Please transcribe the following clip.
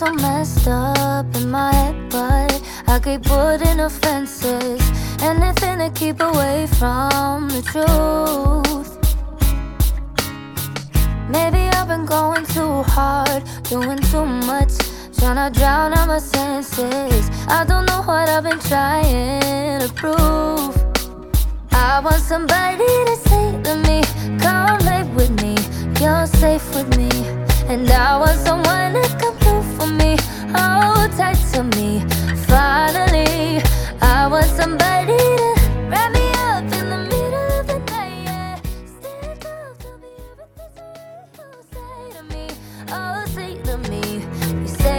so messed up in my head, but I keep putting offenses, anything to keep away from the truth. Maybe I've been going too hard, doing too much, trying to drown out my senses. I don't know what I've been trying to prove. I want somebody to say to me, come live with me, you're safe with me. And I want someone to come through for me, hold tight to me. Finally, I want somebody to wrap me up in the middle of the night, yeah. Stay close to me, everything you say to me, oh say to me. You say